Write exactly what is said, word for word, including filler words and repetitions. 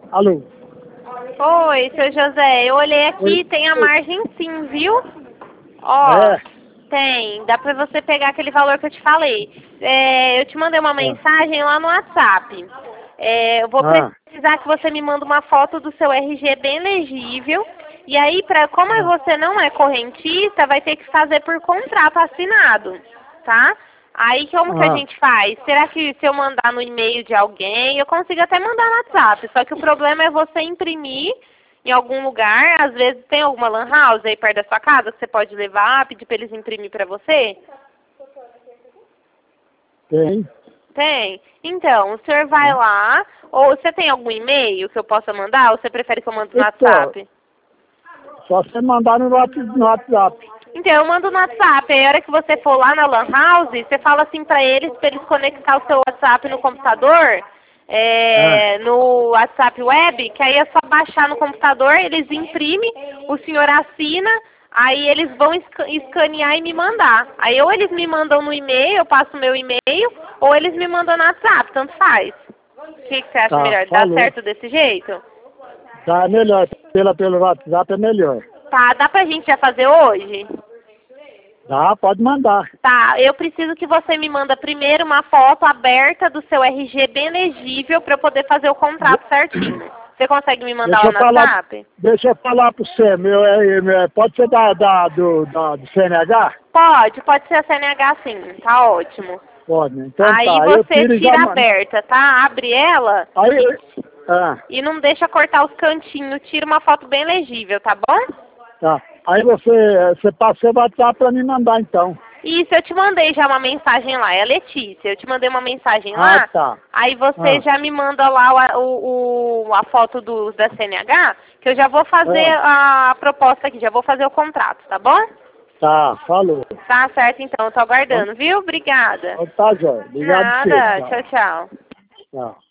Alô? Oi, seu José, eu olhei aqui, Oi. tem a margem sim, viu? Ó, É? tem, dá pra você pegar aquele valor que eu te falei. É, eu te mandei uma Ah. mensagem lá no WhatsApp. É, eu vou Ah. precisar que você me manda uma foto do seu R G bem legível. E aí, pra, como Ah. você não é correntista, vai ter que fazer por contrato assinado, tá? Aí, como que a Ah. gente faz? Será que se eu mandar no e-mail de alguém, eu consigo até mandar no WhatsApp, só que o problema é você imprimir em algum lugar, às vezes tem alguma lan house aí perto da sua casa que você pode levar, pedir para eles imprimir para você? Tem. Tem? Então, o senhor vai lá, ou você tem algum e-mail que eu possa mandar, ou você prefere que eu mande no Então, WhatsApp? só você mandar no Whats- no WhatsApp. Então, eu mando no WhatsApp, aí a hora que você for lá na lan house, você fala assim pra eles, pra eles conectar o seu WhatsApp no computador, Ah. é, no WhatsApp web, que aí é só baixar no computador, eles imprimem, o senhor assina, aí eles vão esca- escanear e me mandar. Aí ou eles me mandam no e-mail, eu passo o meu e-mail, ou eles me mandam no WhatsApp, tanto faz. O que, que você acha Tá, melhor? Dá falou. certo desse jeito? Tá, é melhor. Pela, pelo WhatsApp é melhor. Tá, dá pra gente já fazer hoje? Tá, pode mandar. Tá, eu preciso que você me manda primeiro uma foto aberta do seu R G bem legível para eu poder fazer o contrato certinho. Você consegue me mandar Deixa lá eu no falar, WhatsApp? deixa eu falar pro você, meu, é, é, pode ser da, da, do, da, do C N H? Pode, pode ser a C N H sim, tá ótimo. Pode, né? Então Aí tá, eu você tiro e já tira mando. aberta, tá? Abre ela Aí, ah, e não deixa cortar os cantinhos, tira uma foto bem legível, tá bom? tá. Aí você, você passa seu WhatsApp pra me mandar então. Isso, eu te mandei já uma mensagem lá, é a Letícia, eu te mandei uma mensagem Ah, lá, tá. aí você Ah, já me manda lá o, o- a foto do, da C N H, que eu já vou fazer ah, a proposta aqui, já vou fazer o contrato, tá bom? tá, falou. Tá certo então, eu tô Então, aguardando, viu? Obrigada. então tá, Jóia. Obrigado a você. Nada, Tchau. tchau, tchau. Tchau.